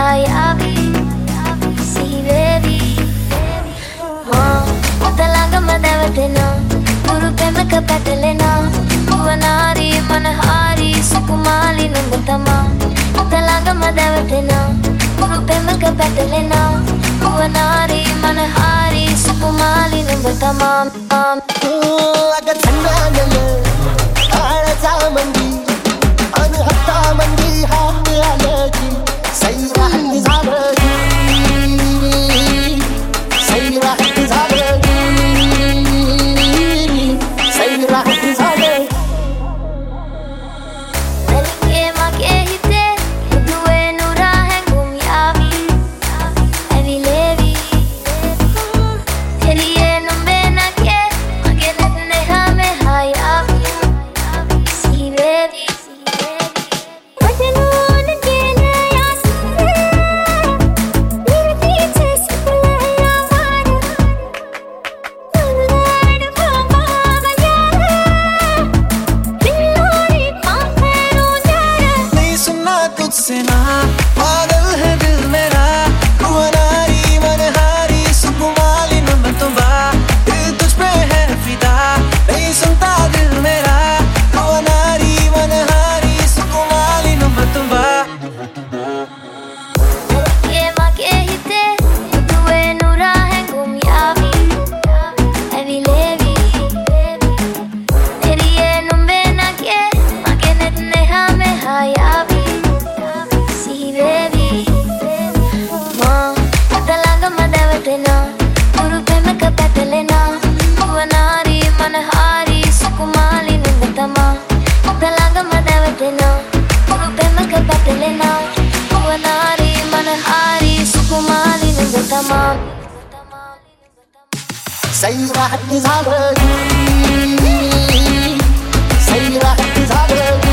hayabi. See baby, talanga madavatena, guru pemaka patalena. Uvanari manahari sukumali nangatama. Talanga madavatena, guru pemaka patalena. Uvanari manahari sukumali nangatama. Agad sanana, ara zamandi, anu hatta mandi hatta alaki, sayra hatti zabagi, sayra hatti zabagi, sayra hatti zabagi. Alike make hite, duwe nura hengumi avi, avi levi. Teriye numbe na ke, age natne hame hayabi. See baby. तुझसे ना पागल है दिल मेरा कुंवारी मनहारी सुकुमाली नमतुबा दिल तुझ पे है फिदा नहीं सुनता दिल मेरा कुंवारी मनहारी सुकुमाली नमतुबा Alike make hite, duwe nura hengumi avi, avi levi. Teriye numbe na ke, age natne hame hayabi. See baby, talanga madavatena, guru pemaka patalena. Uvanari manahari sukumali nangatama. Talanga madavatena, guru pemaka patalena. Uvanari manahari sukumali nangatama. Sayra hatti zabagi, sayra hatti zabagi.